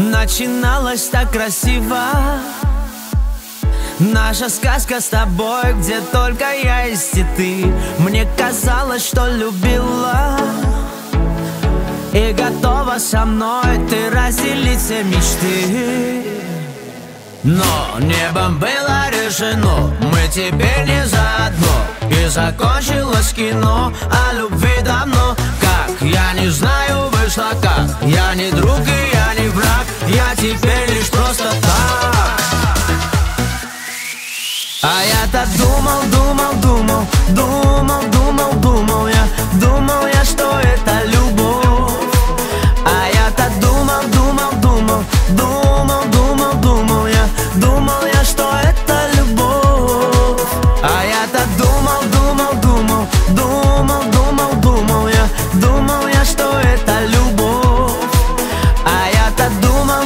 Начиналось так красиво, наша сказка с тобой, где только я есть и ты. Мне казалось, что любила и готова со мной ты разделить все мечты. Но небом было решено, мы теперь не заодно. И закончилось кино о любви давно. Как? Я не знаю, вышло как. Я не друг и я не враг. Я теперь лишь просто так. А я-то думал, я, что это любовь. А я-то думал я, что это любовь. А я-то думал я, что это любовь. А я-то думал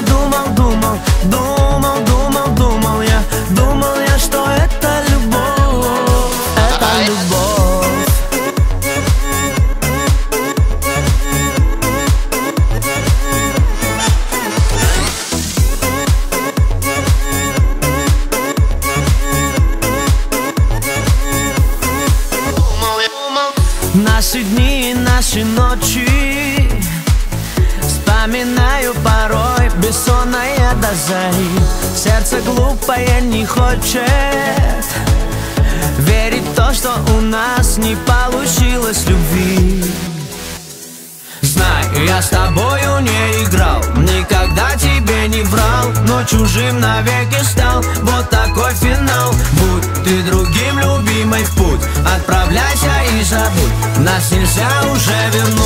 я, что это любовь. Это любовь. Наши дни и наши ночи вспоминаю порой, бессонная до зари. Сердце глупое не хочет верить в то, что у нас не получилось любви. Знай, я с тобою не играл, никогда тебе не врал, но чужим навеки стал. Вот такой финал. Будь ты другим, любимый, в путь отправляйся и забудь. Нас нельзя уже вернуть.